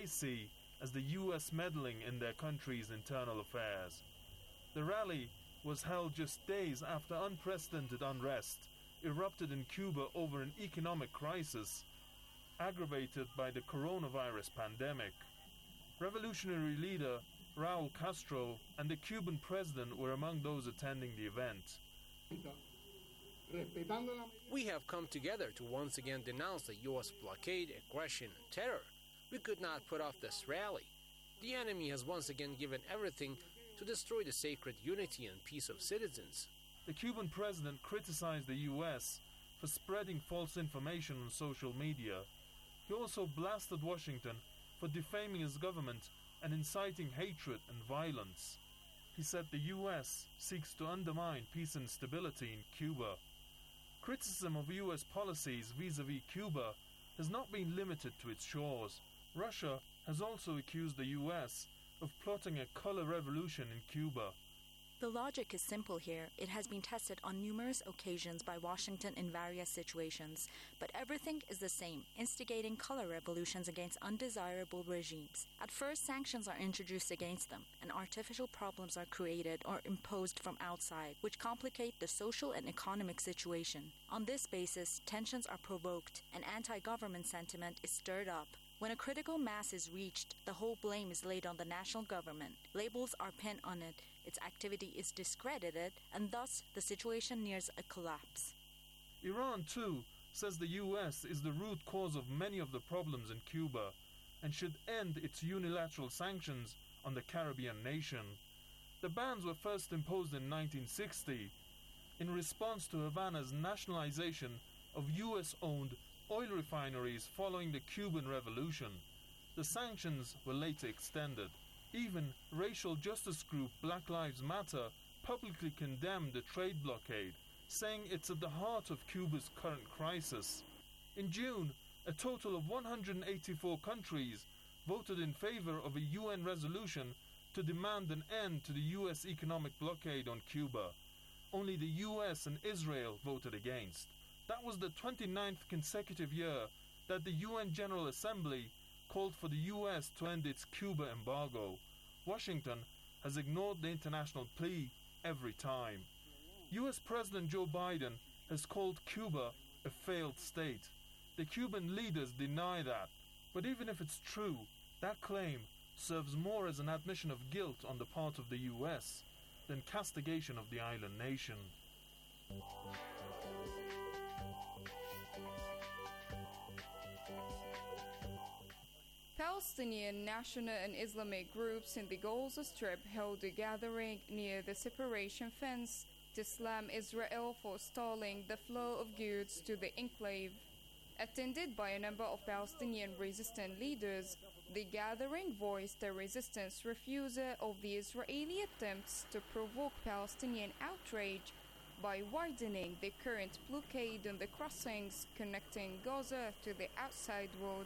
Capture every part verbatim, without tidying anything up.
they see as the U S meddling in their country's internal affairs. The rally was held just days after unprecedented unrest erupted in Cuba over an economic crisis aggravated by the coronavirus pandemic. Revolutionary leader Raúl Castro and the Cuban president were among those attending the event. We have come together to once again denounce the U S blockade, aggression, and terror. We could not put off this rally. The enemy has once again given everything to destroy the sacred unity and peace of citizens. The Cuban president criticized the U S for spreading false information on social media. He also blasted Washington for defaming his government and inciting hatred and violence. He said the U S seeks to undermine peace and stability in Cuba. Criticism of U S policies vis-à-vis Cuba has not been limited to its shores. Russia has also accused the U S of plotting a color revolution in Cuba. The logic is simple here. It has been tested on numerous occasions by Washington in various situations, but everything is the same, instigating color revolutions against undesirable regimes. At first, sanctions are introduced against them, and artificial problems are created or imposed from outside, which complicate the social and economic situation. On this basis, tensions are provoked, and anti-government sentiment is stirred up. When a critical mass is reached, the whole blame is laid on the national government. Labels are pinned on it, its activity is discredited, and thus the situation nears a collapse. Iran, too, says the U S is the root cause of many of the problems in Cuba and should end its unilateral sanctions on the Caribbean nation. The bans were first imposed in nineteen sixty in response to Havana's nationalization of U S-owned oil refineries following the Cuban Revolution. The sanctions were later extended. Even racial justice group Black Lives Matter publicly condemned the trade blockade, saying it's at the heart of Cuba's current crisis. In June, a total of one hundred eighty-four countries voted in favor of a U N resolution to demand an end to the U S economic blockade on Cuba. Only the U S and Israel voted against. That was the twenty-ninth consecutive year that the U N General Assembly called for the U S to end its Cuba embargo. Washington has ignored the international plea every time. U S President Joe Biden has called Cuba a failed state. The Cuban leaders deny that. But even if it's true, that claim serves more as an admission of guilt on the part of the U S than castigation of the island nation. Palestinian national and Islamic groups in the Gaza Strip held a gathering near the separation fence to slam Israel for stalling the flow of goods to the enclave. Attended by a number of Palestinian resistance leaders, the gathering voiced the resistance refusal of the Israeli attempts to provoke Palestinian outrage by widening the current blockade on the crossings connecting Gaza to the outside world.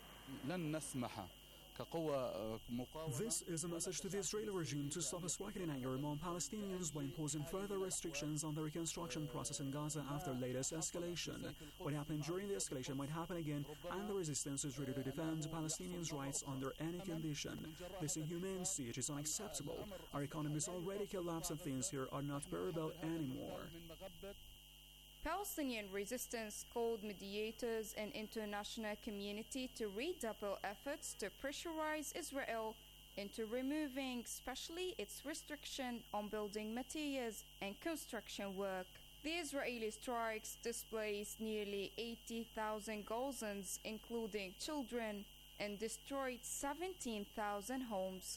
This is a message to the Israeli regime to stop striking anger among Palestinians by imposing further restrictions on the reconstruction process in Gaza after latest escalation. What happened during the escalation might happen again, and the resistance is ready to defend Palestinians' rights under any condition. This inhumane siege is unacceptable. Our economy is already collapsed and things here are not bearable anymore. Palestinian resistance called mediators and international community to redouble efforts to pressurize Israel into removing especially its restriction on building materials and construction work. The Israeli strikes displaced nearly eighty thousand Gazans, including children, and destroyed seventeen thousand homes.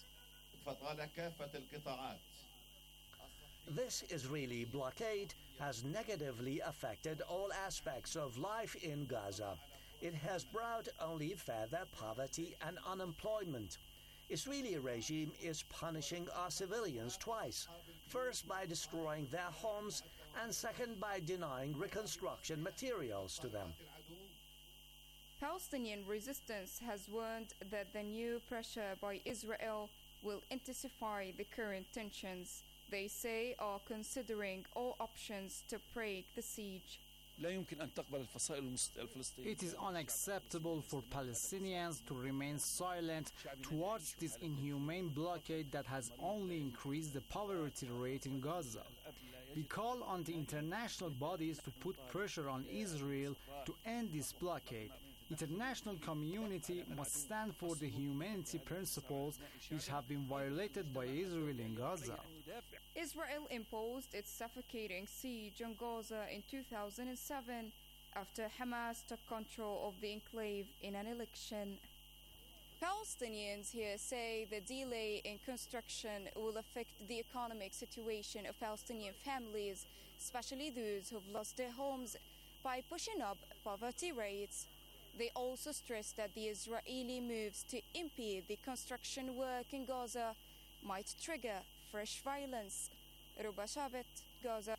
This Israeli blockade has negatively affected all aspects of life in Gaza. It has brought only further poverty and unemployment. Israeli regime is punishing our civilians twice, first by destroying their homes and second by denying reconstruction materials to them. Palestinian resistance has warned that the new pressure by Israel will intensify the current tensions. They say are considering all options to break the siege. It is unacceptable for Palestinians to remain silent towards this inhumane blockade that has only increased the poverty rate in Gaza. We call on the international bodies to put pressure on Israel to end this blockade. International community must stand for the humanity principles which have been violated by Israel in Gaza. Israel imposed its suffocating siege on Gaza in two thousand seven after Hamas took control of the enclave in an election. Palestinians here say the delay in construction will affect the economic situation of Palestinian families, especially those who've lost their homes, by pushing up poverty rates. They also stress that the Israeli moves to impede the construction work in Gaza might trigger fresh violence. Ruba Shabet, Gaza.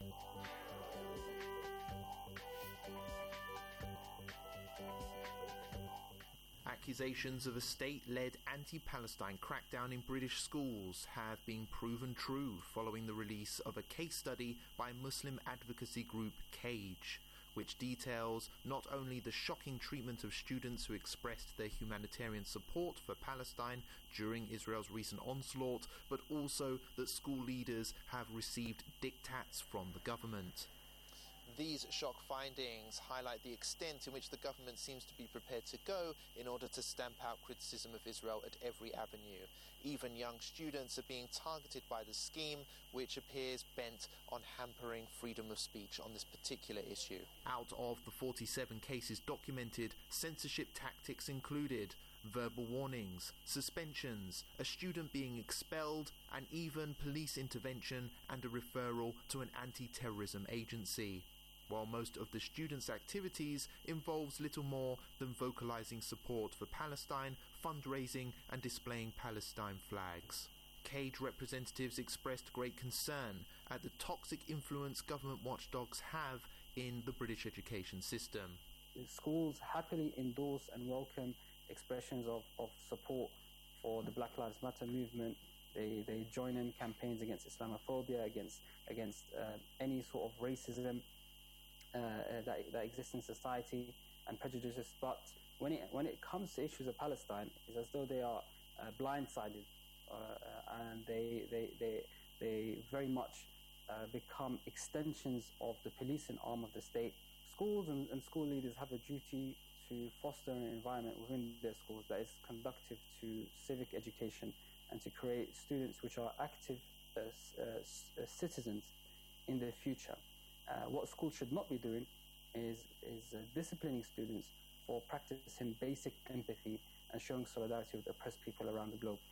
Accusations of a state-led anti-Palestine crackdown in British schools have been proven true following the release of a case study by Muslim advocacy group CAGE, which details not only the shocking treatment of students who expressed their humanitarian support for Palestine during Israel's recent onslaught, but also that school leaders have received diktats from the government. These shock findings highlight the extent in which the government seems to be prepared to go in order to stamp out criticism of Israel at every avenue. Even young students are being targeted by the scheme, which appears bent on hampering freedom of speech on this particular issue. Out of the forty-seven cases documented, censorship tactics included verbal warnings, suspensions, a student being expelled, and even police intervention and a referral to an anti-terrorism agency. While most of the students' activities involves little more than vocalizing support for Palestine, fundraising and displaying Palestine flags. CAGE representatives expressed great concern at the toxic influence government watchdogs have in the British education system. The schools happily endorse and welcome expressions of, of support for the Black Lives Matter movement. They, they join in campaigns against Islamophobia, against, against uh, any sort of racism Uh, uh, that, that exists in society and prejudices, but when it when it comes to issues of Palestine, it's as though they are uh, blindsided, uh, uh, and they they they they very much uh, become extensions of the policing arm of the state. Schools and, and school leaders have a duty to foster an environment within their schools that is conducive to civic education and to create students which are active uh, uh, citizens in the future. Uh, what schools should not be doing is, is uh, disciplining students for practicing basic empathy and showing solidarity with oppressed people around the globe.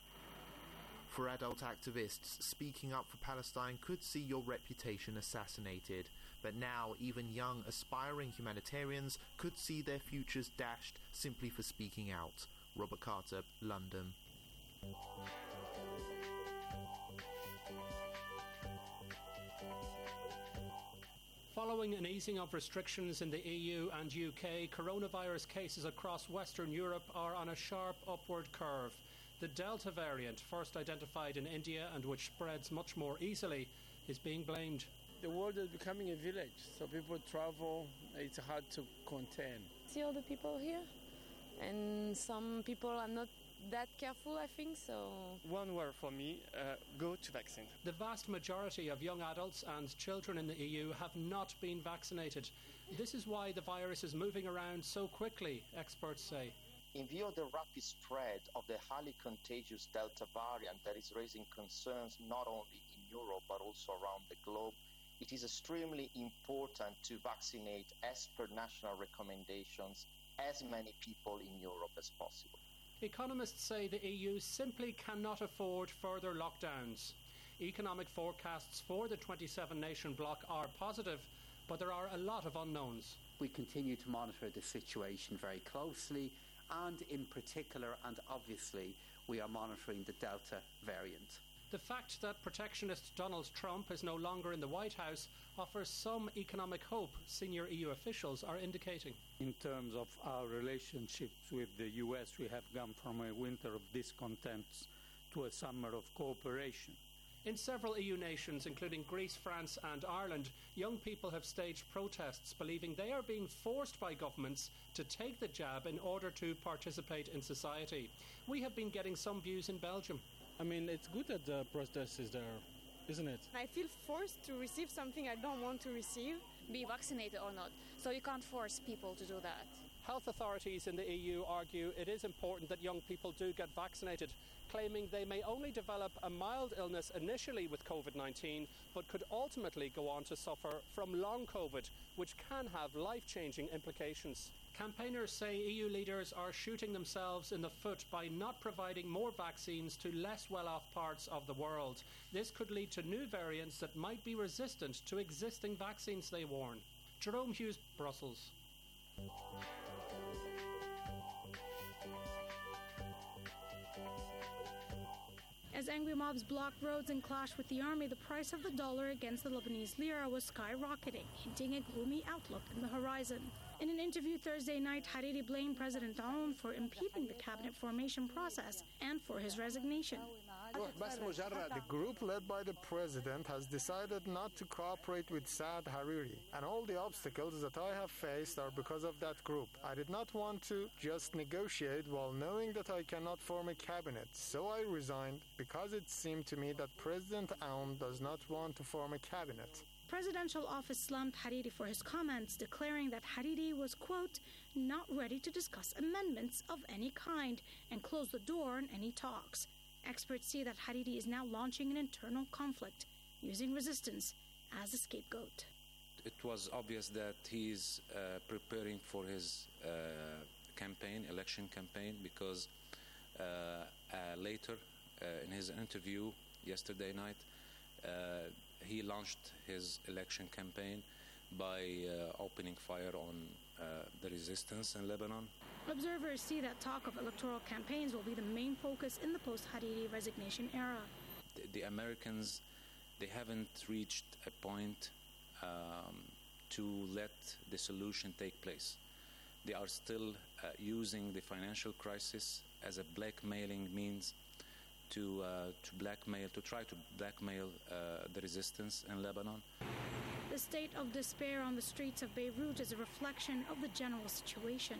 For adult activists, speaking up for Palestine could see your reputation assassinated. But now, even young, aspiring humanitarians could see their futures dashed simply for speaking out. Robert Carter, London. Following an easing of restrictions in the E U and U K, coronavirus cases across Western Europe are on a sharp upward curve. The Delta variant, first identified in India and which spreads much more easily, is being blamed. The world is becoming a village, so people travel, it's hard to contain. See all the people here, and some people are not that careful, I think, so... One word for me, uh, go to vaccine. The vast majority of young adults and children in the E U have not been vaccinated. This is why the virus is moving around so quickly, experts say. In view of the rapid spread of the highly contagious Delta variant that is raising concerns not only in Europe but also around the globe, it is extremely important to vaccinate, as per national recommendations, as many people in Europe as possible. Economists say the E U simply cannot afford further lockdowns. Economic forecasts for the twenty-seven nation bloc are positive, but there are a lot of unknowns. We continue to monitor the situation very closely, and in particular and obviously we are monitoring the Delta variant. The fact that protectionist Donald Trump is no longer in the White House offers some economic hope, senior E U officials are indicating. In terms of our relationships with the U S, we have gone from a winter of discontents to a summer of cooperation. In several E U nations, including Greece, France and Ireland, young people have staged protests believing they are being forced by governments to take the jab in order to participate in society. We have been getting some views in Belgium. I mean, it's good that the protest is there, isn't it? I feel forced to receive something I don't want to receive. Be vaccinated or not. So you can't force people to do that. Health authorities in the E U argue it is important that young people do get vaccinated, claiming they may only develop a mild illness initially with COVID nineteen, but could ultimately go on to suffer from long COVID, which can have life-changing implications. Campaigners say E U leaders are shooting themselves in the foot by not providing more vaccines to less well-off parts of the world. This could lead to new variants that might be resistant to existing vaccines, they warn. Jerome Hughes, Brussels. As angry mobs blocked roads and clashed with the army, the price of the dollar against the Lebanese lira was skyrocketing, hinting a gloomy outlook in the horizon. In an interview Thursday night, Hariri blamed President Aoun for impeding the cabinet formation process and for his resignation. The group led by the president has decided not to cooperate with Saad Hariri, and all the obstacles that I have faced are because of that group. I did not want to just negotiate while knowing that I cannot form a cabinet, so I resigned because it seemed to me that President Aoun does not want to form a cabinet. Presidential office slammed Hariri for his comments, declaring that Hariri was, quote, not ready to discuss amendments of any kind and closed the door on any talks. Experts see that Hariri is now launching an internal conflict, using resistance as a scapegoat. It was obvious that he's uh, preparing for his uh, campaign, election campaign, because uh, uh, later uh, in his interview yesterday night, uh, he launched his election campaign by uh, opening fire on uh, the resistance in Lebanon. Observers see that talk of electoral campaigns will be the main focus in the post-Hariri resignation era. The, the Americans, they haven't reached a point um, to let the solution take place. They are still uh, using the financial crisis as a blackmailing means to uh, to blackmail, to try to blackmail uh, the resistance in Lebanon. The state of despair on the streets of Beirut is a reflection of the general situation.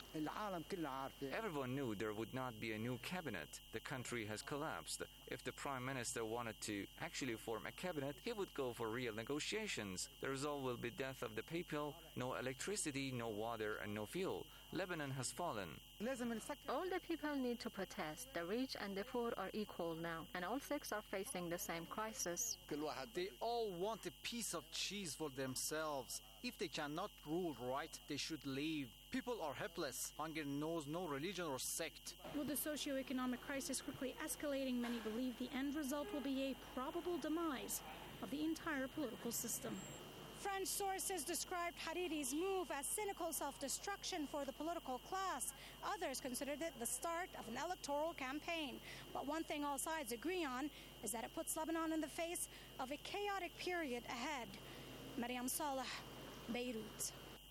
Everyone knew there would not be a new cabinet. The country has collapsed. If the prime minister wanted to actually form a cabinet, he would go for real negotiations. The result will be death of the people, no electricity, no water, and no fuel. Lebanon has fallen. All the people need to protest. The rich and the poor are equal now, and all six are facing the same crisis. They all want a piece of cheese for themselves. If they cannot rule right, they should leave. People are helpless. Hunger knows no religion or sect. With the socio-economic crisis quickly escalating, many believe the end result will be a probable demise of the entire political system. French sources described Hariri's move as cynical self-destruction for the political class. Others considered it the start of an electoral campaign. But one thing all sides agree on is that it puts Lebanon in the face of a chaotic period ahead. Mariam Saleh, Beirut.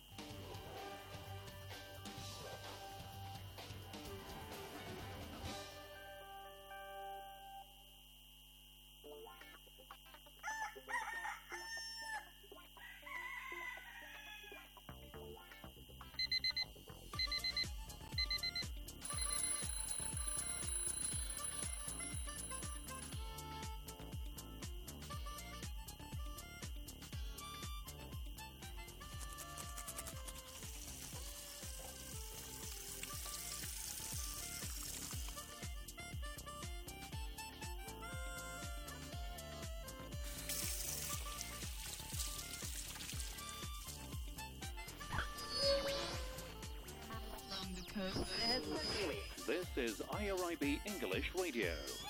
This is I R I B English Radio.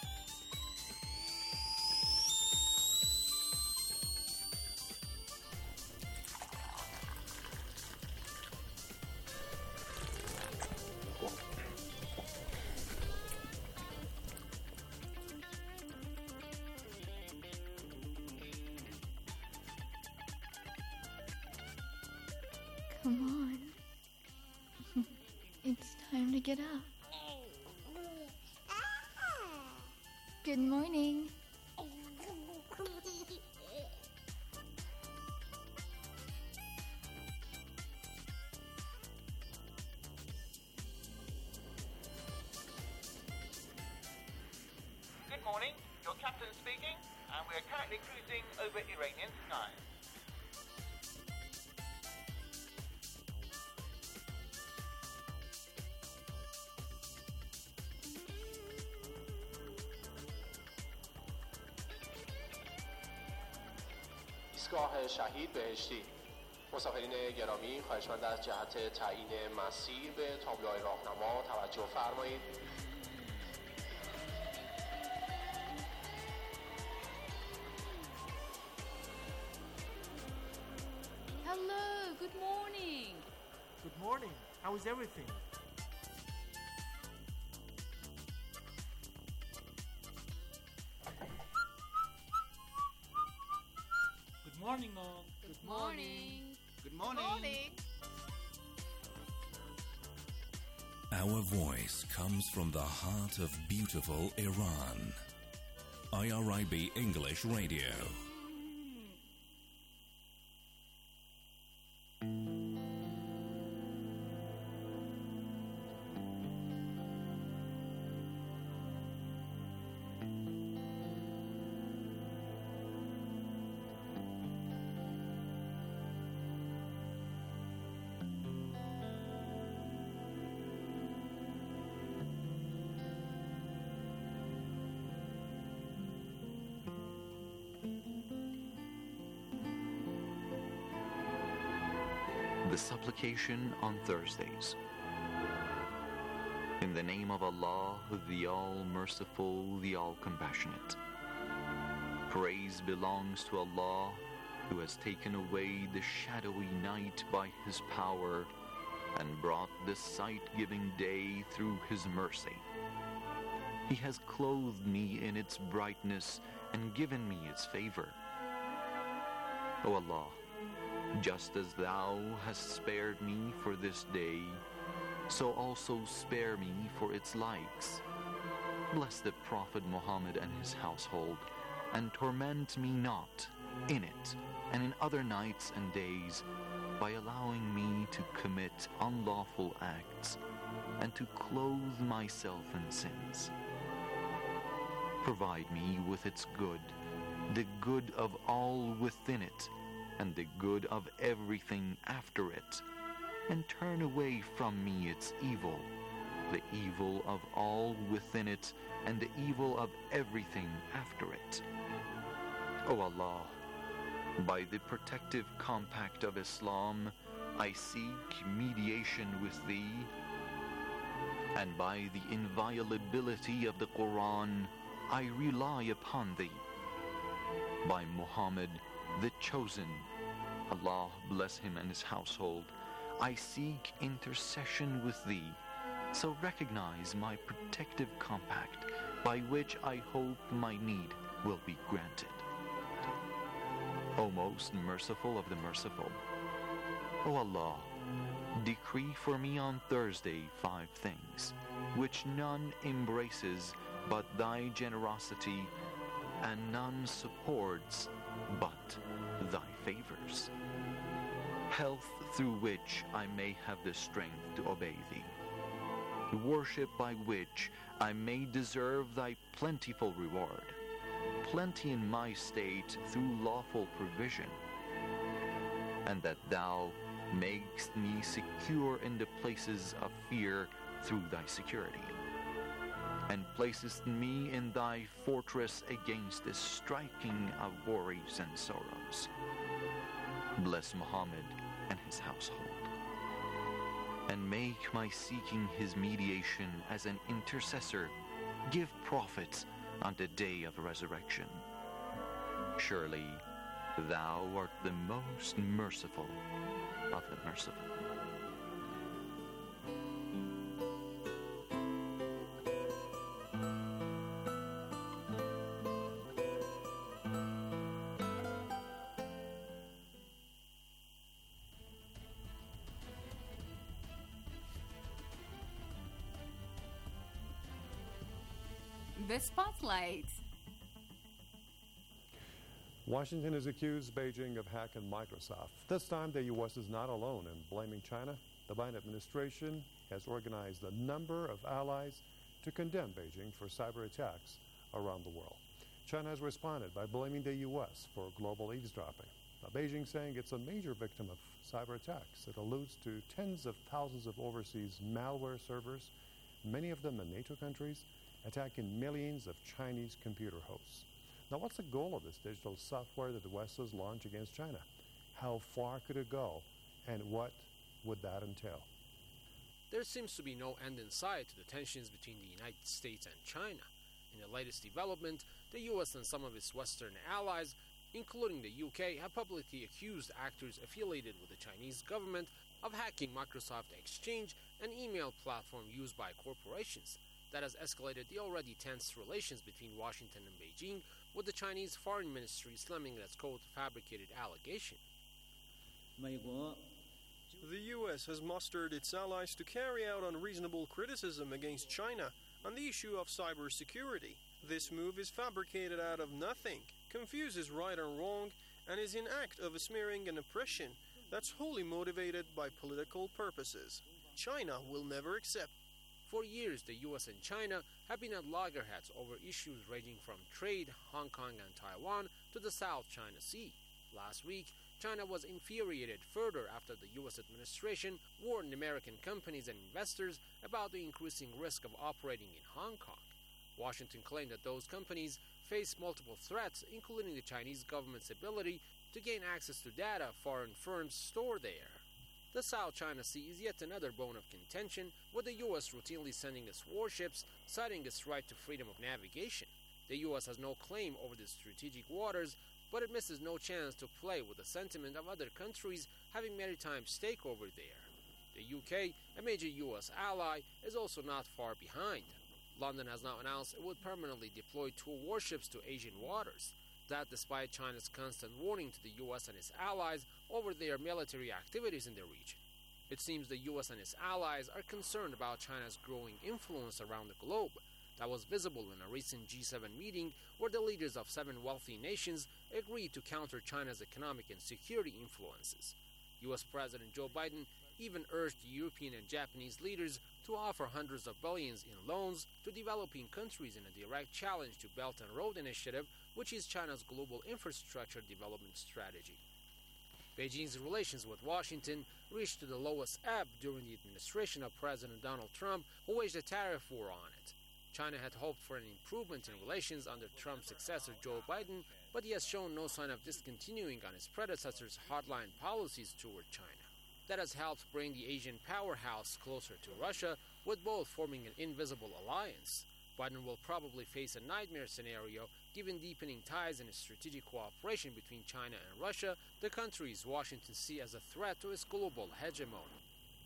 Come on. It's time to get up. Good morning. captain speaking, and we are currently cruising over Iranian skies. ایستگاه شهید بهشتی. مسافرین گرامی خواهشمند از جهت تعیین مسیر به تابلوهای راهنما توجه فرمایید. Hello, good morning. Good morning. How is everything? Good morning, all. Good morning. Good morning. Our voice comes from the heart of beautiful Iran. I R I B English Radio. The supplication on Thursdays. In the name of Allah, the All-Merciful, the All-Compassionate. Praise belongs to Allah, who has taken away the shadowy night by His power and brought the sight-giving day through His mercy. He has clothed me in its brightness and given me its favor. O Allah, just as Thou hast spared me for this day, so also spare me for its likes. Bless the Prophet Muhammad and his household, and torment me not in it and in other nights and days by allowing me to commit unlawful acts and to clothe myself in sins. Provide me with its good, the good of all within it, and the good of everything after it, and turn away from me its evil, the evil of all within it, and the evil of everything after it. O Allah, by the protective compact of Islam, I seek mediation with Thee, and by the inviolability of the Quran, I rely upon Thee. By Muhammad, the Chosen, Allah bless him and his household, I seek intercession with Thee, so recognize my protective compact, by which I hope my need will be granted. O most merciful of the merciful, O Allah, decree for me on Thursday five things, which none embraces but Thy generosity, and none supports but Thy favors. Health through which I may have the strength to obey Thee. Worship by which I may deserve Thy plentiful reward. Plenty in my state through lawful provision. And that Thou makest me secure in the places of fear through Thy security. And placest me in Thy fortress against the striking of worries and sorrows. Bless Muhammad and his household, and make my seeking his mediation as an intercessor give profit on the day of resurrection. Surely Thou art the most merciful of the merciful. The Spotlight. Washington has accused Beijing of hacking Microsoft. This time, the U S is not alone in blaming China. The Biden administration has organized a number of allies to condemn Beijing for cyber attacks around the world. China has responded by blaming the U S for global eavesdropping. Now, Beijing saying it's a major victim of cyber attacks. It alludes to tens of thousands of overseas malware servers, many of them in NATO countries, attacking millions of Chinese computer hosts. Now, what's the goal of this digital software that the West has launched against China? How far could it go, and what would that entail? There seems to be no end in sight to the tensions between the United States and China. In the latest development, the U S and some of its Western allies, including the U K, have publicly accused actors affiliated with the Chinese government of hacking Microsoft Exchange, an email platform used by corporations. That has escalated the already tense relations between Washington and Beijing, with the Chinese Foreign Ministry slamming its quote fabricated allegation. The U S has mustered its allies to carry out unreasonable criticism against China on the issue of cybersecurity. This move is fabricated out of nothing, confuses right and wrong, and is an act of smearing and oppression that's wholly motivated by political purposes. China will never accept. For years, the U S and China have been at loggerheads over issues ranging from trade, Hong Kong and Taiwan, to the South China Sea. Last week, China was infuriated further after the U S administration warned American companies and investors about the increasing risk of operating in Hong Kong. Washington claimed that those companies face multiple threats, including the Chinese government's ability to gain access to data foreign firms store there. The South China Sea is yet another bone of contention, with the U S routinely sending its warships, citing its right to freedom of navigation. The U S has no claim over the strategic waters, but it misses no chance to play with the sentiment of other countries having maritime stake over there. The U K, a major U S ally, is also not far behind. London has now announced it would permanently deploy two warships to Asian waters. That despite China's constant warning to the U S and its allies over their military activities in the region. It seems the U S and its allies are concerned about China's growing influence around the globe. That was visible in a recent G seven meeting where the leaders of seven wealthy nations agreed to counter China's economic and security influences. U S President Joe Biden even urged European and Japanese leaders to offer hundreds of billions in loans to developing countries in a direct challenge to Belt and Road Initiative, which is China's global infrastructure development strategy. Beijing's relations with Washington reached to the lowest ebb during the administration of President Donald Trump, who waged a tariff war on it. China had hoped for an improvement in relations under Trump's successor Joe Biden, but he has shown no sign of discontinuing on his predecessor's hardline policies toward China. That has helped bring the Asian powerhouse closer to Russia, with both forming an invisible alliance. Biden will probably face a nightmare scenario given deepening ties and strategic cooperation between China and Russia, the countries Washington sees as a threat to its global hegemony.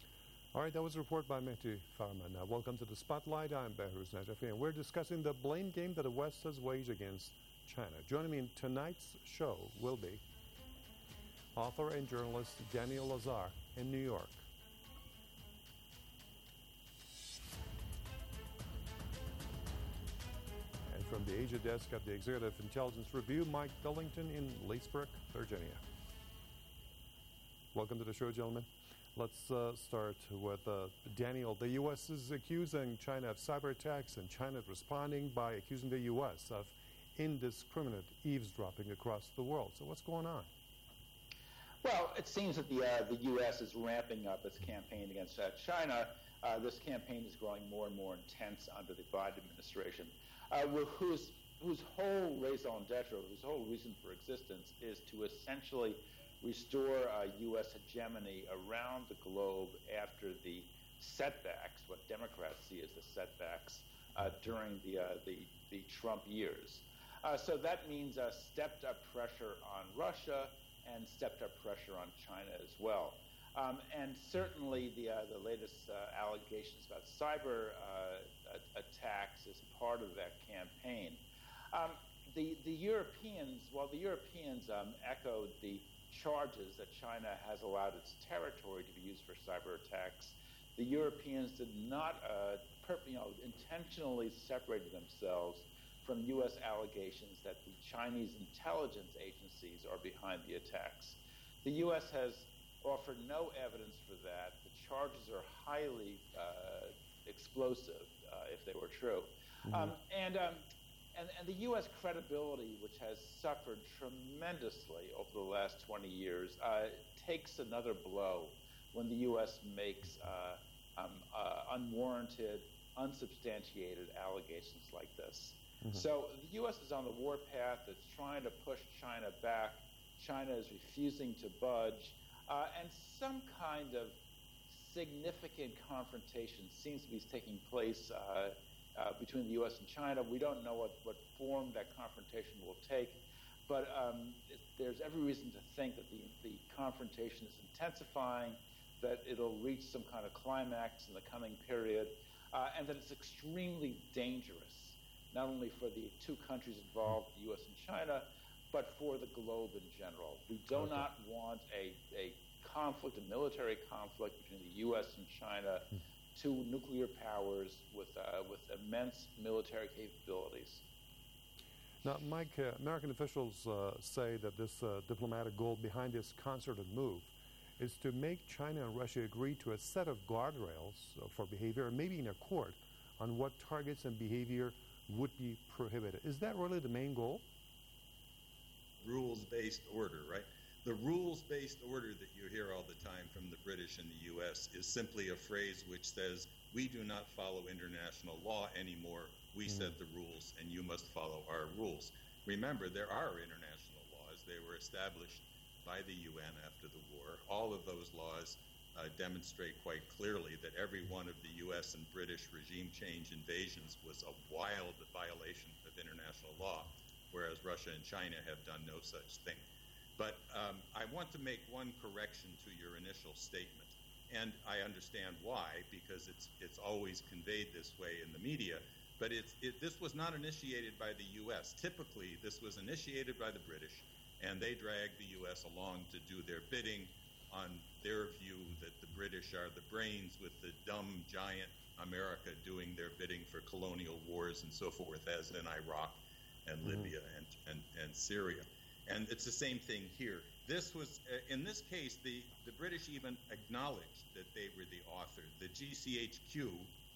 All right, that was a report by Mehdi Farman. Now, welcome to the Spotlight. I'm Behruz Najafi, and we're discussing the blame game that the West has waged against China. Joining me in tonight's show will be author and journalist Daniel Lazare in New York. And from the Asia desk of the Executive Intelligence Review, Mike Billington in Leesburg, Virginia. Welcome to the show, gentlemen. Let's uh, start with uh, Daniel. The U S is accusing China of cyber attacks, and China is responding by accusing the U S of indiscriminate eavesdropping across the world. So what's going on? Well, it seems that the uh, the U S is ramping up its campaign against uh, China. Uh, this campaign is growing more and more intense under the Biden administration, uh, whose whose whole raison d'etre, whose whole reason for existence is to essentially restore uh, U S hegemony around the globe after the setbacks, what Democrats see as the setbacks uh, during the, uh, the the Trump years. Uh, so that means uh, stepped up pressure on Russia and stepped up pressure on China as well. Um, and certainly the uh, the latest uh, allegations about cyber uh, attacks is part of that campaign. Um, the the Europeans, while the Europeans um, echoed the charges that China has allowed its territory to be used for cyber attacks, the Europeans did not, uh, per, you know, intentionally separated themselves from U S allegations that the Chinese intelligence agencies are behind the attacks. The U S has offered no evidence for that. The charges are highly uh, explosive, uh, if they were true. Mm-hmm. Um, and um, and, and the U S credibility, which has suffered tremendously over the last twenty years, uh, takes another blow when the U S makes uh, um, uh, unwarranted, unsubstantiated allegations like this. Mm-hmm. So the U S is on the warpath. It's trying to push China back. China is refusing to budge. Uh, and some kind of significant confrontation seems to be taking place uh, uh, between the U S and China. We don't know what, what form that confrontation will take, but um, it, there's every reason to think that the, the confrontation is intensifying, that it'll reach some kind of climax in the coming period, uh, and that it's extremely dangerous, not only for the two countries involved, the U S and China, but for the globe in general. We do okay. not want a, a conflict, a military conflict between the U S and China, hmm. two nuclear powers with uh, with immense military capabilities. Now, Mike, uh, American officials uh, say that this uh, diplomatic goal behind this concerted move is to make China and Russia agree to a set of guardrails uh, for behavior, and maybe in a court, on what targets and behavior would be prohibited. Is that really the main goal? Rules-based order, right? The rules-based order that you hear all the time from the British and the U S is simply a phrase which says, we do not follow international law anymore. We mm. set the rules, and you must follow our rules. Remember, there are international laws. They were established by the U N after the war. All of those laws uh, demonstrate quite clearly that every one of the U S and British regime change invasions was a wild violation of international law, whereas Russia and China have done no such thing. But um, I want to make one correction to your initial statement, and I understand why, because it's it's always conveyed this way in the media, but it's, it, this was not initiated by the U S. Typically, this was initiated by the British, and they dragged the U S along to do their bidding on their view that the British are the brains, with the dumb giant America doing their bidding for colonial wars and so forth, as in Iraq and mm-hmm. Libya and, and, and Syria. And it's the same thing here. This was, uh, in this case, the, the British even acknowledged that they were the author. The G C H Q,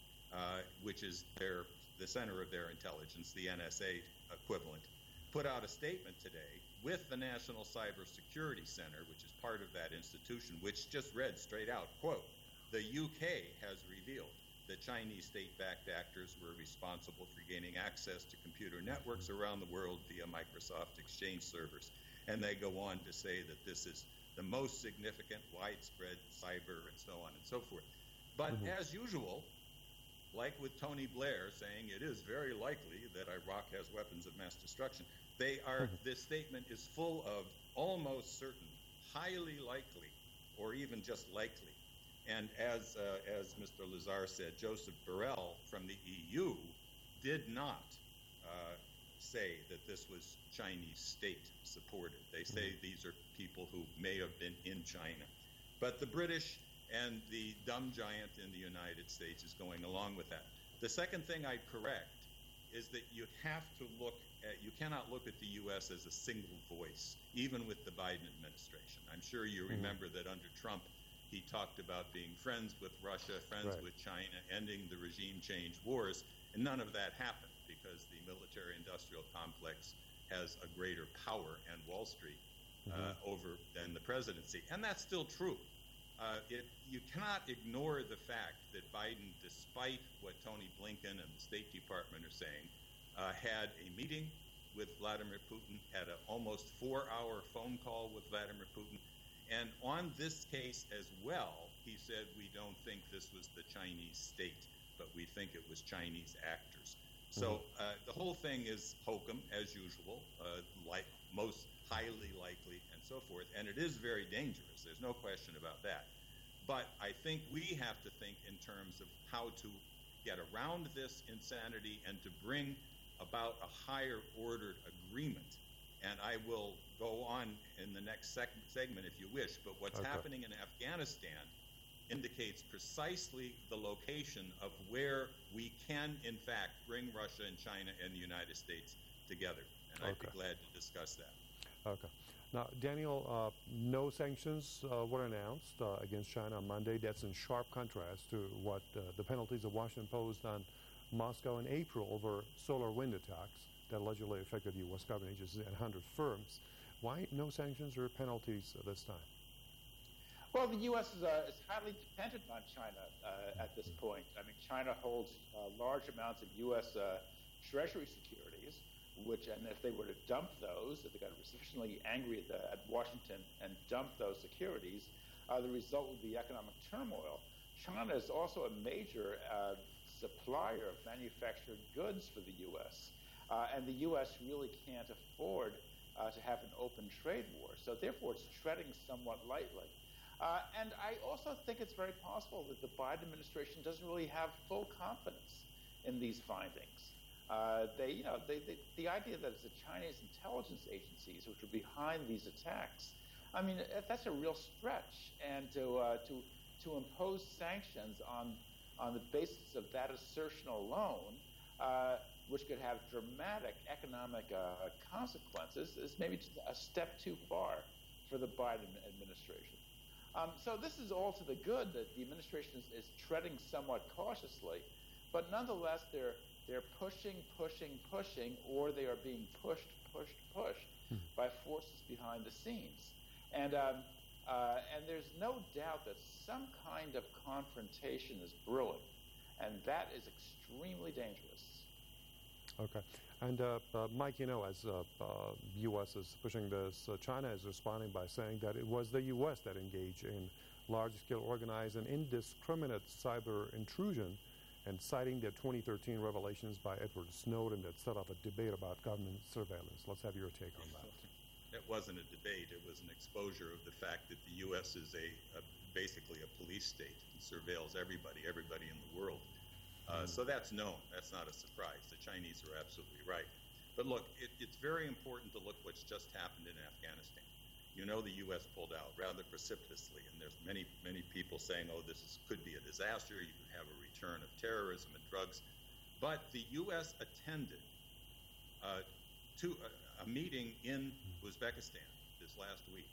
uh, which is their, the center of their intelligence, the N S A equivalent, put out a statement today with the National Cybersecurity Center, which is part of that institution, which just read straight out, quote, the U K has revealed that Chinese state-backed actors were responsible for gaining access to computer networks around the world via Microsoft Exchange servers. And they go on to say that this is the most significant widespread cyber and so on and so forth. But mm-hmm. as usual, like with Tony Blair saying it is very likely that Iraq has weapons of mass destruction, they are. Mm-hmm. This statement is full of almost certain, highly likely, or even just likely. And as uh, as Mister Lazar said, Joseph Borrell from the E U did not uh, say that this was Chinese state supported. They say mm-hmm. these are people who may have been in China. But the British and the dumb giant in the United States is going along with that. The second thing I'd correct is that you have to look at, you cannot look at the U S as a single voice, even with the Biden administration. I'm sure you mm-hmm. remember that under Trump, he talked about being friends with Russia, friends right. with China, ending the regime change wars, and none of that happened because the military-industrial complex has a greater power, and Wall Street, mm-hmm. uh, over than the presidency. And that's still true. Uh, it, you cannot ignore the fact that Biden, despite what Tony Blinken and the State Department are saying, uh, had a meeting with Vladimir Putin, had an almost four-hour phone call with Vladimir Putin, and on this case as well, he said, we don't think this was the Chinese state, but we think it was Chinese actors. So uh, the whole thing is hokum, as usual, uh, like most highly likely and so forth, and it is very dangerous. There's no question about that. But I think we have to think in terms of how to get around this insanity and to bring about a higher ordered agreement. And I will go on in the next seg- segment if you wish, but what's okay. happening in Afghanistan indicates precisely the location of where we can, in fact, bring Russia and China and the United States together. And okay. I'd be glad to discuss that. Okay. Now, Daniel, uh, no sanctions uh, were announced uh, against China on Monday. That's in sharp contrast to what uh, the penalties that Washington imposed on Moscow in April over solar wind attacks that allegedly affected U S government agencies and one hundred firms. Why no sanctions or penalties uh, this time? Well, the U S is, uh, is highly dependent on China uh, at this point. I mean, China holds uh, large amounts of U S uh, Treasury securities, which, and if they were to dump those, if they got sufficiently angry at, the, at Washington and dump those securities, uh, the result would be economic turmoil. China is also a major uh, supplier of manufactured goods for the U S, uh, and the U S really can't afford uh, to have an open trade war. So therefore, it's treading somewhat lightly. Uh, and I also think it's very possible that the Biden administration doesn't really have full confidence in these findings. Uh, they, you know, they, they, the idea that it's the Chinese intelligence agencies which are behind these attacks, I mean, that's a real stretch. And to uh, to to impose sanctions on on the basis of that assertion alone, uh, which could have dramatic economic uh, consequences, is maybe just a step too far for the Biden administration. Um, so this is all to the good that the administration is, is treading somewhat cautiously, but nonetheless they're they're pushing, pushing, pushing, or they are being pushed, pushed, pushed hmm. by forces behind the scenes. And um, uh, and there's no doubt that some kind of confrontation is brewing, and that is extremely dangerous. Okay. And uh, uh, Mike, you know, as uh, uh, U S is pushing this, uh, China is responding by saying that it was the U S that engaged in large-scale organized and indiscriminate cyber intrusion, and citing the twenty thirteen revelations by Edward Snowden that set up a debate about government surveillance. Let's have your take on that. It wasn't a debate. It was an exposure of the fact that the U S is a, a basically a police state and surveils everybody, everybody in the world. Uh, mm. So that's known. That's not a surprise. The Chinese are absolutely right. But look, it, it's very important to look what's just happened in Afghanistan. You know, the U S pulled out rather precipitously, and there's many, many people saying, oh, this is, could be a disaster. You could have a return of terrorism and drugs. But the U S attended uh, to a, a meeting in Uzbekistan this last week.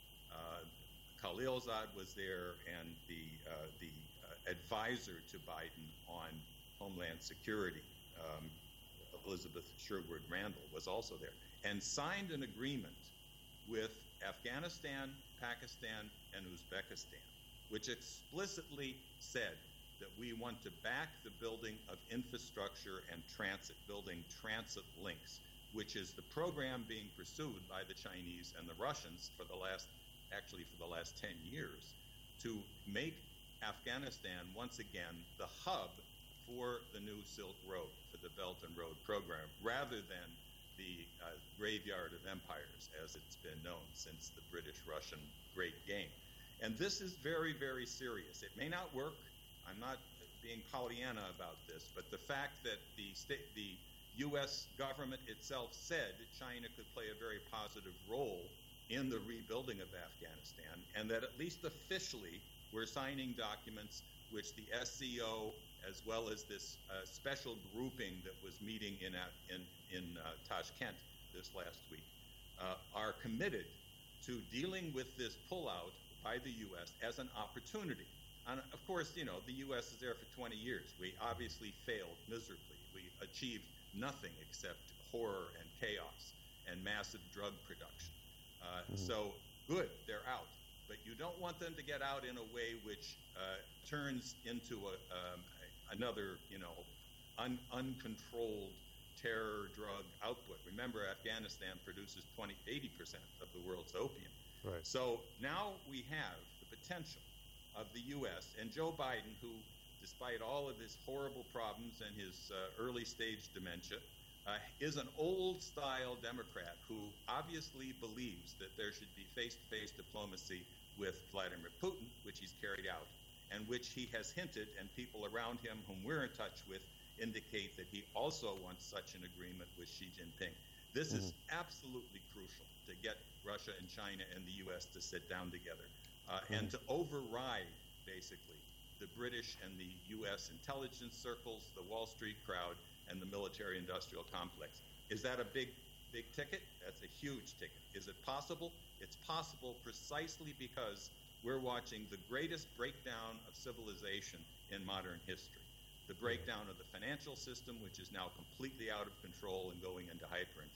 Uh, Khalilzad was there, and the uh, the uh, advisor to Biden on Homeland Security, um, Elizabeth Sherwood Randall, was also there, and signed an agreement with Afghanistan, Pakistan, and Uzbekistan, which explicitly said that we want to back the building of infrastructure and transit, building transit links, which is the program being pursued by the Chinese and the Russians for the last, actually for the last ten years, to make Afghanistan once again the hub for the new Silk Road, for the Belt and Road program, rather than the uh, graveyard of empires, as it's been known since the British-Russian Great Game. And this is very, very serious. It may not work. I'm not being Pollyanna about this, but the fact that the state, the U S government itself said that China could play a very positive role in the rebuilding of Afghanistan, and that at least officially we're signing documents which the S C O, as well as this uh, special grouping that was meeting in uh, in, in uh, Tashkent this last week, uh, are committed to dealing with this pullout by the U S as an opportunity. And of course, you know, the U S is there for twenty years. We obviously failed miserably. We achieved nothing except horror and chaos and massive drug production. Uh, mm-hmm. So good, they're out. But you don't want them to get out in a way which uh, turns into a, um, another, you know, un- uncontrolled terror drug output. Remember, Afghanistan produces twenty, eighty percent of the world's opium. Right. So now we have the potential of the U S and Joe Biden, who, despite all of his horrible problems and his uh, early-stage dementia, uh, is an old-style Democrat who obviously believes that there should be face-to-face diplomacy with Vladimir Putin, which he's carried out, and which he has hinted, and people around him whom we're in touch with indicate that he also wants such an agreement with Xi Jinping. This mm-hmm. is absolutely crucial to get Russia and China and the U S to sit down together uh, mm-hmm. and to override, basically, the British and the U S intelligence circles, the Wall Street crowd, and the military-industrial complex. Is that a big, big ticket? That's a huge ticket. Is it possible? It's possible precisely because we're watching the greatest breakdown of civilization in modern history. The breakdown of the financial system, which is now completely out of control and going into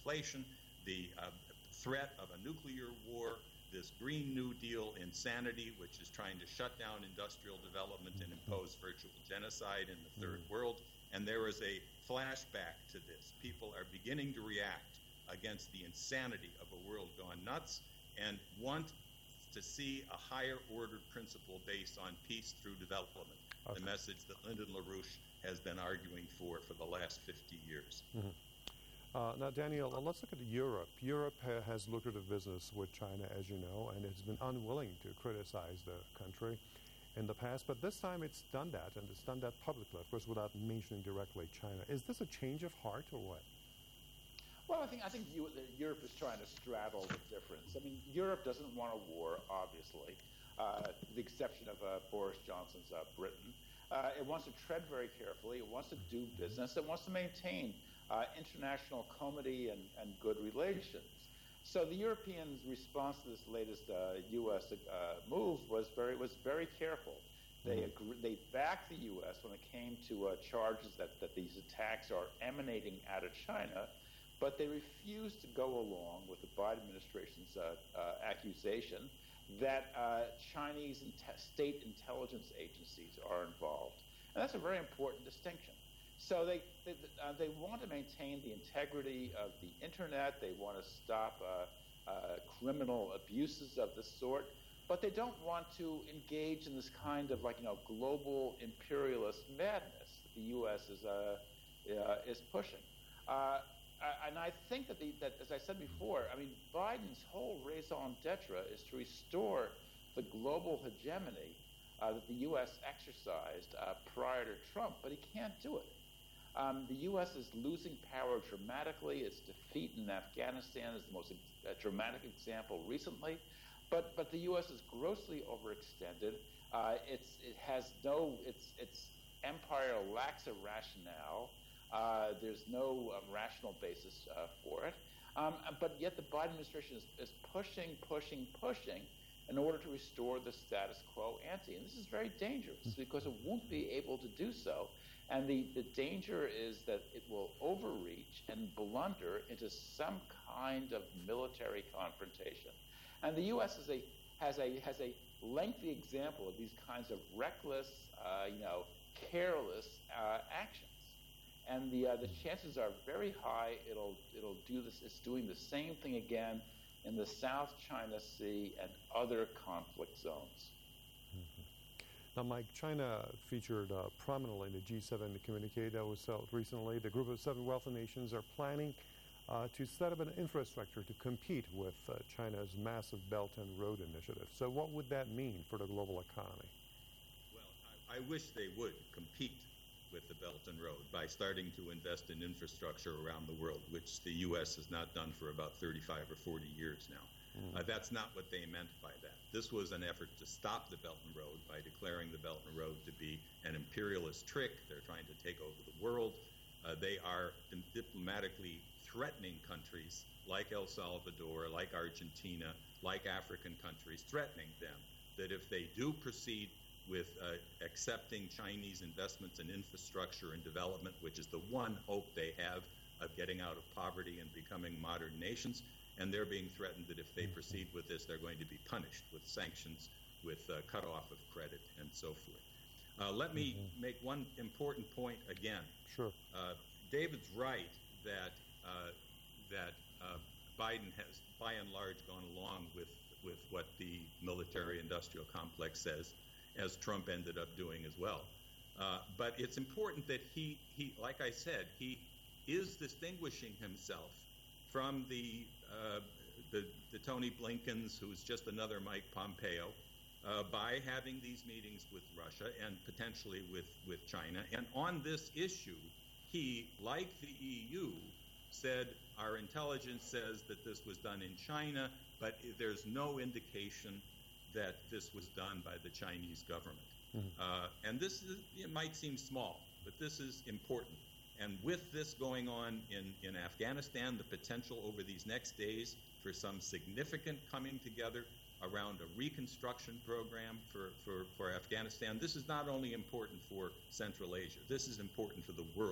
inflation, the uh, threat of a nuclear war, this Green New Deal insanity, which is trying to shut down industrial development and impose virtual genocide in the third world. And there is a flashback to this. People are beginning to react against the insanity of a world gone nuts and want to see a higher order principle based on peace through development, okay. the message that Lyndon LaRouche has been arguing for for the last fifty years. Mm-hmm. Uh, now, Daniel, uh, let's look at Europe. Europe ha- has lucrative business with China, as you know, and it's been unwilling to criticize the country in the past, but this time it's done that, and it's done that publicly, of course, without mentioning directly China. Is this a change of heart or what? Well, I think I think you, Europe is trying to straddle the difference. I mean, Europe doesn't want a war, obviously, uh, the exception of uh, Boris Johnson's uh, Britain. Uh, it wants to tread very carefully. It wants to do business. It wants to maintain uh, international comity and, and good relations. So the Europeans' response to this latest uh, U S uh, move was very was very careful. They agree, they backed the U S when it came to uh, charges that, that these attacks are emanating out of China, but they refused to go along with the Biden administration's uh, uh, accusation that uh, Chinese inte- state intelligence agencies are involved. And that's a very important distinction. So they they, uh, they want to maintain the integrity of the internet. They want to stop uh, uh, criminal abuses of this sort, but they don't want to engage in this kind of like you know global imperialist madness that the U S is uh, uh, is pushing. Uh, and I think that, the, that, as I said before, I mean, Biden's whole raison d'etre is to restore the global hegemony uh, that the U S exercised uh, prior to Trump, but he can't do it. Um, the U S is losing power dramatically. Its defeat in Afghanistan is the most uh, dramatic example recently. But but the U S is grossly overextended. Uh, it's it has no its its empire lacks a rationale. Uh, there's no uh, rational basis uh, for it. Um, but yet the Biden administration is, is pushing, pushing, pushing in order to restore the status quo ante. And this is very dangerous because it won't be able to do so. And the, the danger is that it will overreach and blunder into some kind of military confrontation. And the U S is a, has a has a lengthy example of these kinds of reckless, uh, you know, careless uh, actions. And the uh, the chances are very high it'll it'll do this. It's doing the same thing again in the South China Sea and other conflict zones. Mm-hmm. Now, Mike, China featured uh, prominently in the G seven communique that was out recently. The group of seven wealthy nations are planning uh, to set up an infrastructure to compete with uh, China's massive Belt and Road Initiative. So what would that mean for the global economy? Well, I, I wish they would compete with the Belt and Road by starting to invest in infrastructure around the world, which the U S has not done for about thirty-five or forty years now. Mm. Uh, that's not what they meant by that. This was an effort to stop the Belt and Road by declaring the Belt and Road to be an imperialist trick. They're trying to take over the world. Uh, they are diplomatically threatening countries like El Salvador, like Argentina, like African countries, threatening them that if they do proceed with uh, accepting Chinese investments in infrastructure and development, which is the one hope they have of getting out of poverty and becoming modern nations, and they're being threatened that if they proceed with this, they're going to be punished with sanctions, with uh, cutoff of credit, and so forth. Uh, let me mm-hmm. make one important point again. Sure. Uh, David's right that uh, that uh, Biden has, by and large, gone along with, with what the military-industrial complex says, as Trump ended up doing as well. Uh, but it's important that he, he, like I said, he is distinguishing himself from the uh, the, the Tony Blinkens, who's just another Mike Pompeo, uh, by having these meetings with Russia and potentially with, with China. And on this issue, he, like the E U, said our intelligence says that this was done in China, but there's no indication that this was done by the Chinese government. Mm-hmm. Uh, and this is, it might seem small, but this is important. And with this going on in, in Afghanistan, the potential over these next days for some significant coming together around a reconstruction program for, for, for Afghanistan, this is not only important for Central Asia, this is important for the world.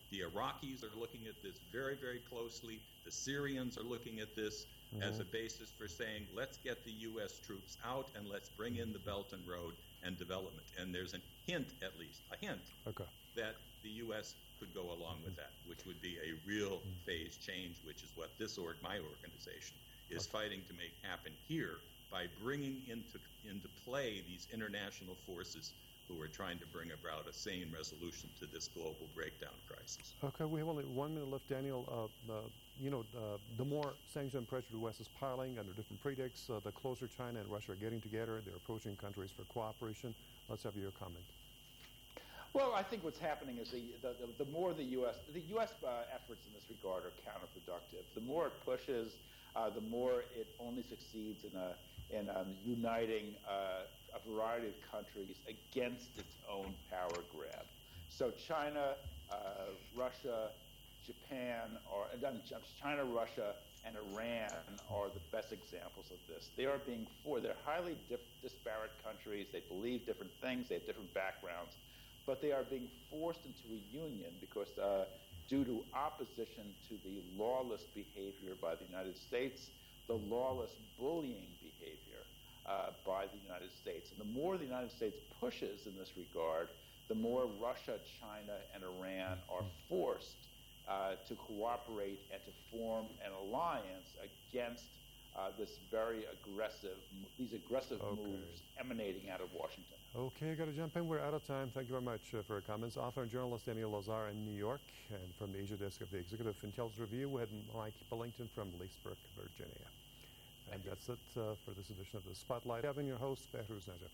The Iraqis are looking at this very, very closely. The Syrians are looking at this mm-hmm. as a basis for saying, let's get the U S troops out and let's bring in the Belt and Road and development. And there's a hint, at least, a hint, okay. that the U S could go along with that, which would be a real mm-hmm. phase change, which is what this org, my organization, is okay. fighting to make happen here by bringing into into play these international forces who are trying to bring about a sane resolution to this global breakdown crisis. Okay, we have only one minute left, Daniel. Uh, uh, you know, uh, the more sanctions and pressure the West is piling under different pretexts, uh, the closer China and Russia are getting together. They're approaching countries for cooperation. Let's have your comment. Well, I think what's happening is the, the, the, the more the U S, the U S uh, efforts in this regard are counterproductive. The more it pushes, uh, the more it only succeeds in a in um, uniting uh, a variety of countries against its own power grab. So China, uh, Russia, Japan, or uh, China, Russia, and Iran are the best examples of this. They are being for they're highly dif- disparate countries. They believe different things. They have different backgrounds, but they are being forced into a union because uh, due to opposition to the lawless behavior by the United States, the lawless bullying behavior uh, by the United States. And the more the United States pushes in this regard, the more Russia, China, and Iran are forced uh, to cooperate and to form an alliance against uh, this very aggressive, these aggressive okay. moves emanating out of Washington. Okay, got to jump in. We're out of time. Thank you very much uh, for your comments. Author and journalist Daniel Lazare in New York, and from the Asia desk of the Executive Intelligence Review, we had Mike Billington from Leesburg, Virginia. And that's it uh, for this edition of the Spotlight. I've been your host, Behruz Najaf.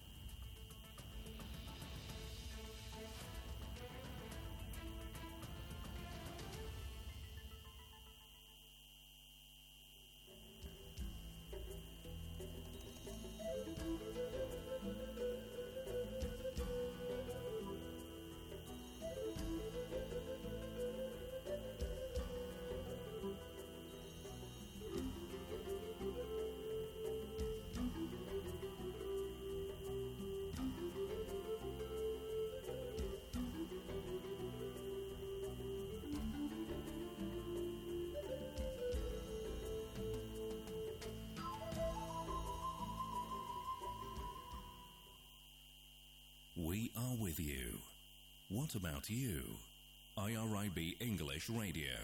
We are with you. What about you? I R I B English Radio.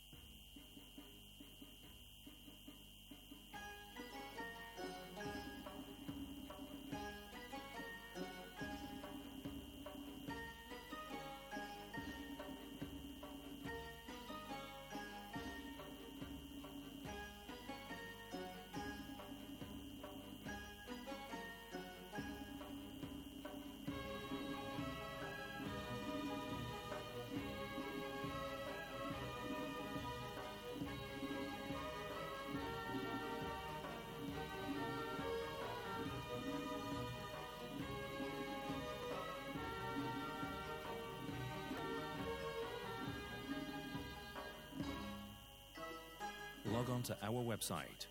Log on to our website,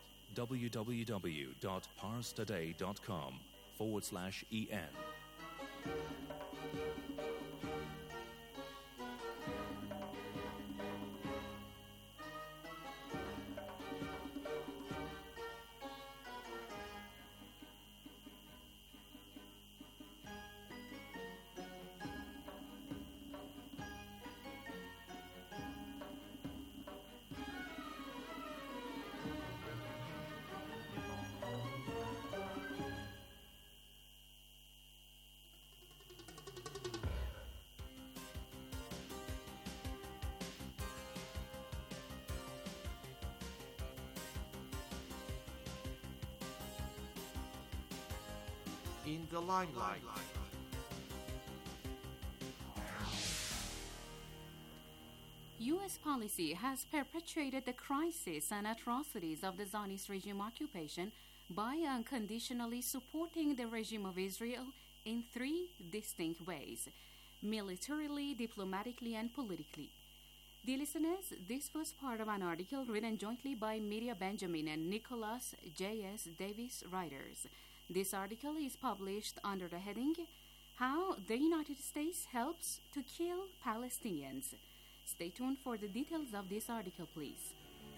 www.parstoday.com forward slash EN. In the limelight. U S policy has perpetuated the crisis and atrocities of the Zionist regime occupation by unconditionally supporting the regime of Israel in three distinct ways: militarily, diplomatically, and politically. Dear listeners, this was part of an article written jointly by Miriam Benjamin and Nicholas J S Davis writers. This article is published under the heading, How the United States Helps to Kill Palestinians. Stay tuned for the details of this article, please.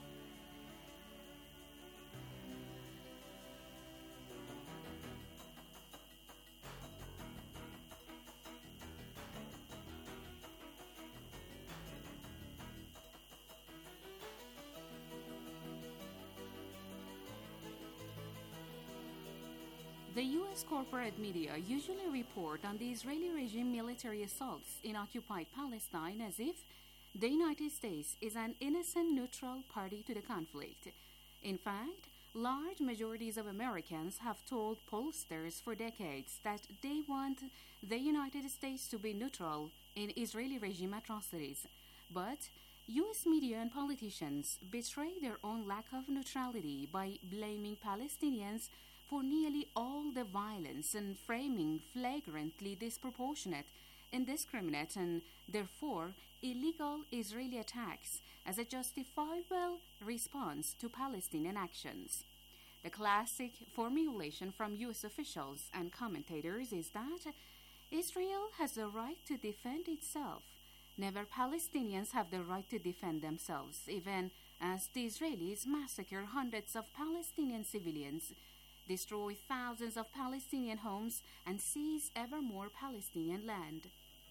The U S corporate media usually report on the Israeli regime military assaults in occupied Palestine as if the United States is an innocent neutral party to the conflict. In fact, large majorities of Americans have told pollsters for decades that they want the United States to be neutral in Israeli regime atrocities. But U S media and politicians betray their own lack of neutrality by blaming Palestinians for nearly all the violence and framing flagrantly disproportionate, indiscriminate, and therefore illegal Israeli attacks as a justifiable response to Palestinian actions. The classic formulation from U S officials and commentators is that Israel has the right to defend itself. Never Palestinians have the right to defend themselves, even as the Israelis massacre hundreds of Palestinian civilians, destroy thousands of Palestinian homes, and seize ever more Palestinian land.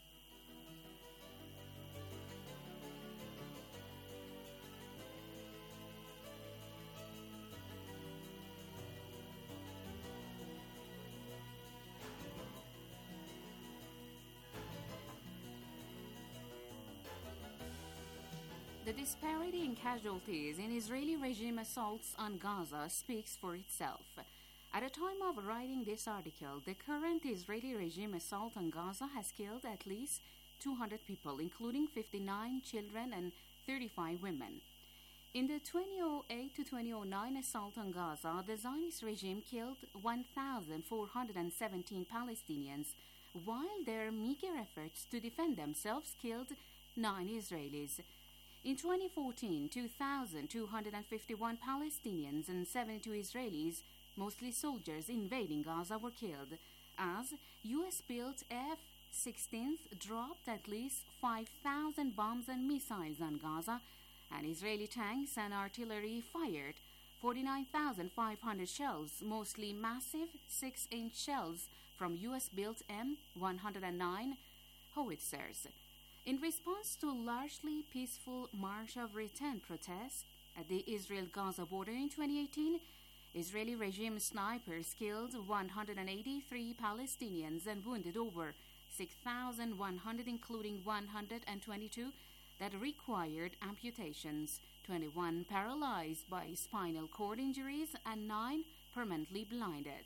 The disparity in casualties in Israeli regime assaults on Gaza speaks for itself. At the time of writing this article, the current Israeli regime assault on Gaza has killed at least two hundred people, including fifty-nine children and thirty-five women. In the twenty oh eight to twenty oh nine assault on Gaza, the Zionist regime killed one thousand four hundred seventeen Palestinians, while their meager efforts to defend themselves killed nine Israelis. In twenty fourteen, two thousand two hundred fifty-one Palestinians and seventy-two Israelis, mostly soldiers invading Gaza, were killed, as U S-built F sixteens dropped at least five thousand bombs and missiles on Gaza, and Israeli tanks and artillery fired forty-nine thousand five hundred shells, mostly massive six-inch shells from U S-built M one oh nine howitzers. In response to largely peaceful March of Return protests at the Israel-Gaza border in twenty eighteen, Israeli regime snipers killed one hundred eighty-three Palestinians and wounded over six thousand one hundred, including one hundred twenty-two that required amputations, twenty-one paralyzed by spinal cord injuries, and nine permanently blinded.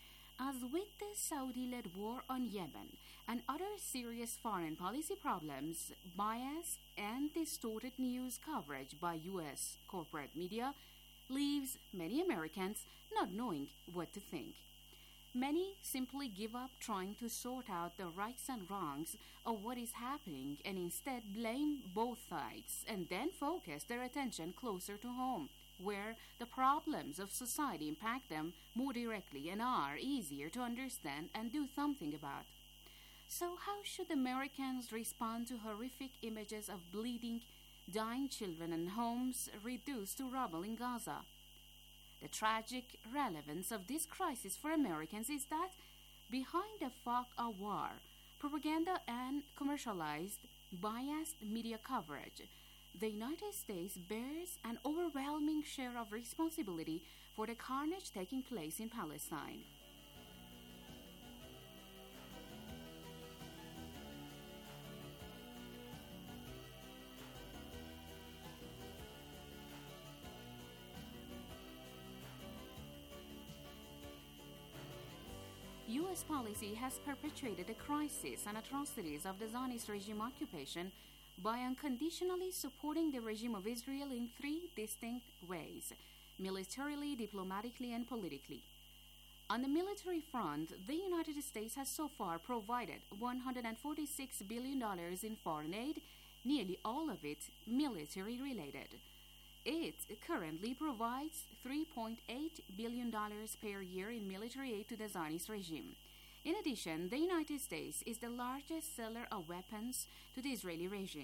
As with the Saudi-led war on Yemen and other serious foreign policy problems, biased and distorted news coverage by U S corporate media leaves many Americans not knowing what to think. Many simply give up trying to sort out the rights and wrongs of what is happening and instead blame both sides and then focus their attention closer to home, where the problems of society impact them more directly and are easier to understand and do something about. So how should Americans respond to horrific images of bleeding, dying children and homes reduced to rubble in Gaza? The tragic relevance of this crisis for Americans is that behind the fog of war, propaganda and commercialized, biased media coverage, the United States bears an overwhelming share of responsibility for the carnage taking place in Palestine. U S policy has perpetuated the crisis and atrocities of the Zionist regime occupation by unconditionally supporting the regime of Israel in three distinct ways: militarily, diplomatically, and politically. On the military front, the United States has so far provided one hundred forty-six billion dollars in foreign aid, nearly all of it military-related. It currently provides three point eight billion dollars per year in military aid to the Zionist regime. In addition, the United States is the largest seller of weapons to the Israeli regime,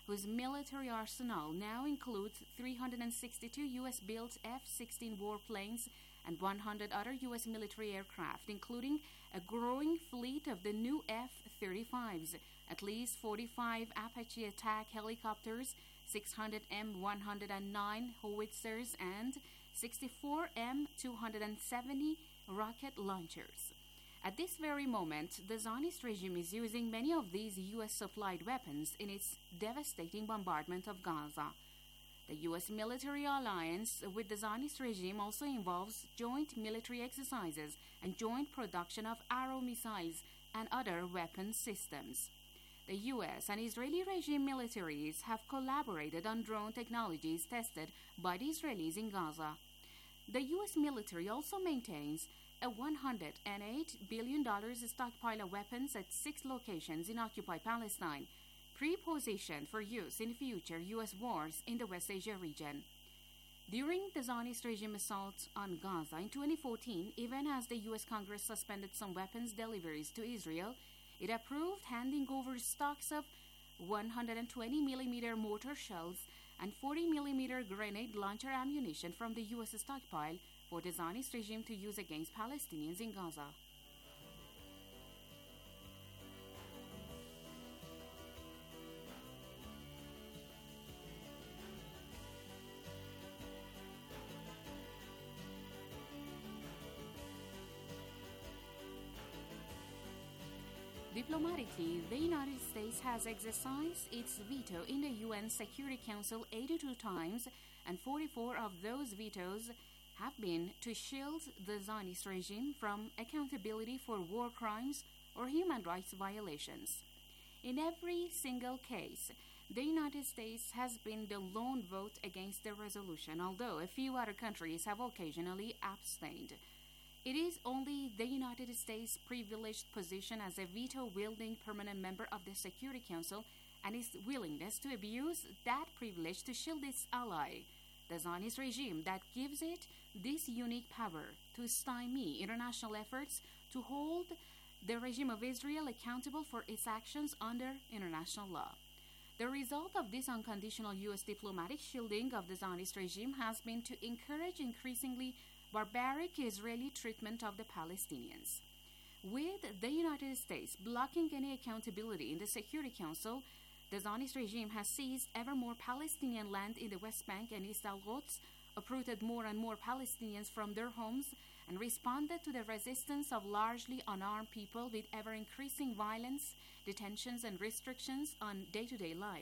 whose military arsenal now includes three hundred sixty-two U S-built F sixteen warplanes and one hundred other U S military aircraft, including a growing fleet of the new F thirty-fives, at least forty-five Apache attack helicopters, six hundred M one oh nine howitzers, and sixty-four M two seventy rocket launchers. At this very moment, the Zionist regime is using many of these U S-supplied weapons in its devastating bombardment of Gaza. The U S military alliance with the Zionist regime also involves joint military exercises and joint production of Arrow missiles and other weapon systems. The U S and Israeli regime militaries have collaborated on drone technologies tested by the Israelis in Gaza. The U S military also maintains a one hundred eight billion dollars stockpile of weapons at six locations in occupied Palestine, pre-positioned for use in future U S wars in the West Asia region. During the Zionist regime assault on Gaza in twenty fourteen, even as the U S Congress suspended some weapons deliveries to Israel, it approved handing over stocks of one hundred twenty millimeter mortar shells and forty millimeter grenade launcher ammunition from the U S stockpile for the Zionist regime to use against Palestinians in Gaza. Diplomatically, the United States has exercised its veto in the U N Security Council eighty-two times, and forty-four of those vetoes have been to shield the Zionist regime from accountability for war crimes or human rights violations. In every single case, the United States has been the lone vote against the resolution, although a few other countries have occasionally abstained. It is only the United States' privileged position as a veto-wielding permanent member of the Security Council and its willingness to abuse that privilege to shield its ally, the Zionist regime, that gives it this unique power to stymie international efforts to hold the regime of Israel accountable for its actions under international law. The result of this unconditional U S diplomatic shielding of the Zionist regime has been to encourage increasingly barbaric Israeli treatment of the Palestinians. With the United States blocking any accountability in the Security Council, the Zionist regime has seized ever more Palestinian land in the West Bank and East Al-Quds, uprooted more and more Palestinians from their homes, and responded to the resistance of largely unarmed people with ever-increasing violence, detentions, and restrictions on day-to-day life.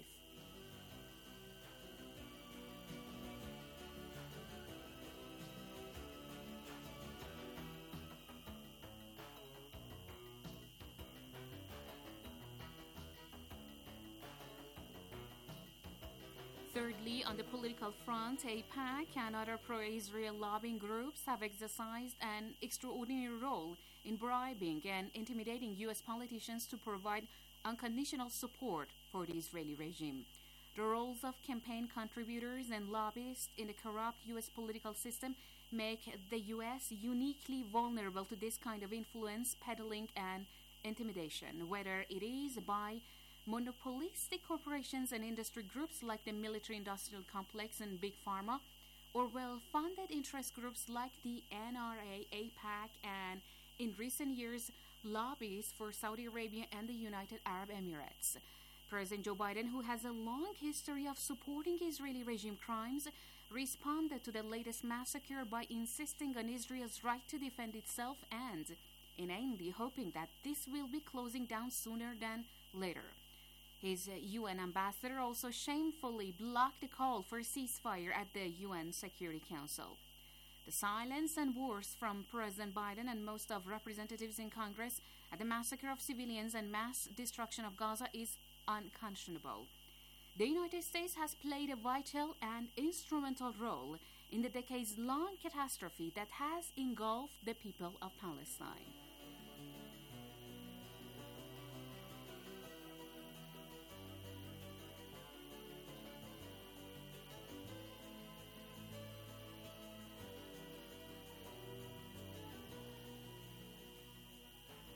Thirdly, on the political front, AIPAC and other pro-Israel lobbying groups have exercised an extraordinary role in bribing and intimidating U S politicians to provide unconditional support for the Israeli regime. The roles of campaign contributors and lobbyists in the corrupt U S political system make the U S uniquely vulnerable to this kind of influence, peddling, and intimidation, whether it is by monopolistic corporations and industry groups like the military-industrial complex and Big Pharma, or well-funded interest groups like the N R A, AIPAC, and, in recent years, lobbies for Saudi Arabia and the United Arab Emirates. President Joe Biden, who has a long history of supporting Israeli regime crimes, responded to the latest massacre by insisting on Israel's right to defend itself and, inanely hoping that this will be closing down sooner than later. His U N ambassador also shamefully blocked the call for a ceasefire at the U N Security Council. The silence and worse from President Biden and most of representatives in Congress at the massacre of civilians and mass destruction of Gaza is unconscionable. The United States has played a vital and instrumental role in the decades-long catastrophe that has engulfed the people of Palestine.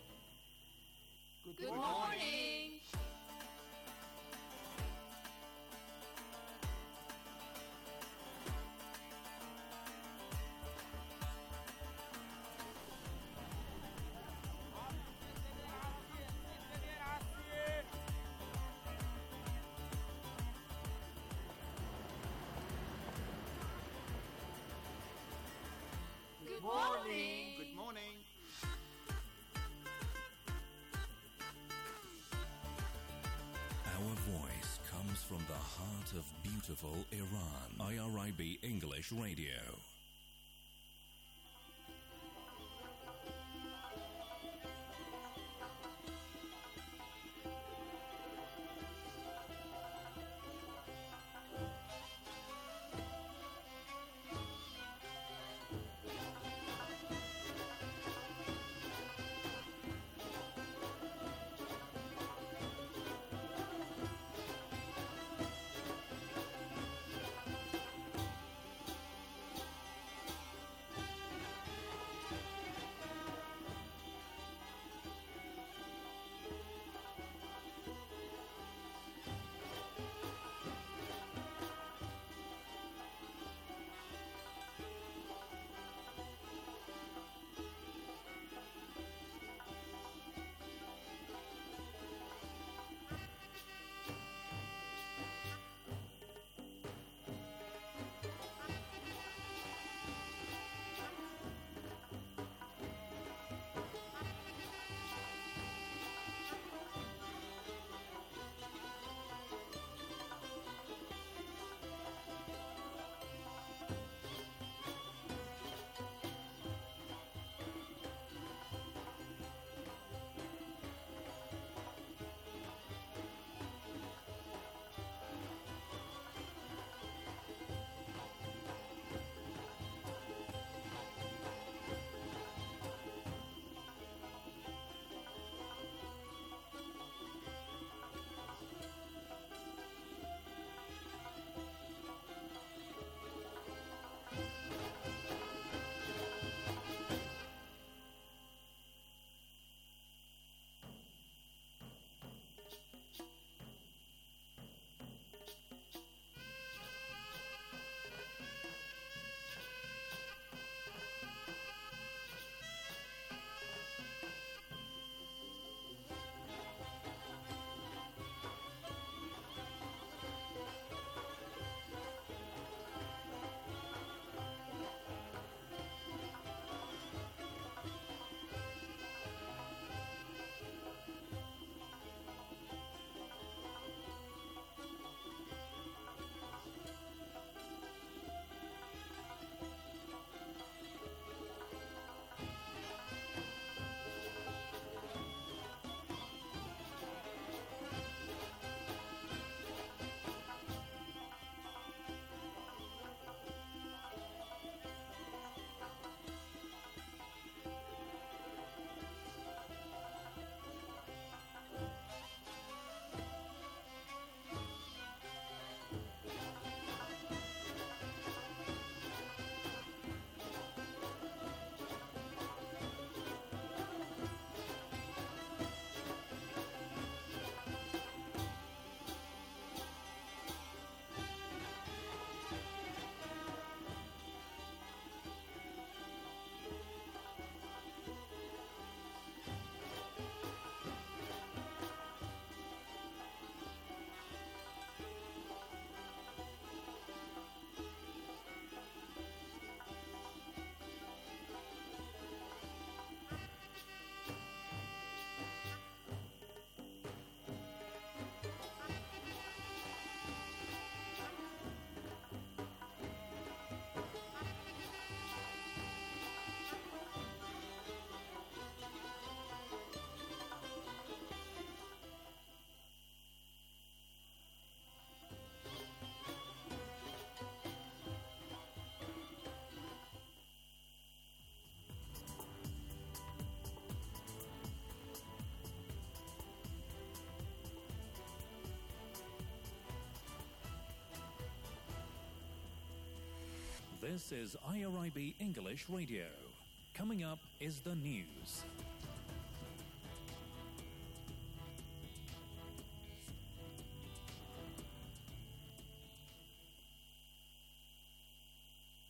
Good morning. from the heart of beautiful Iran. I R I B English Radio. This is I R I B English Radio. Coming up is the news.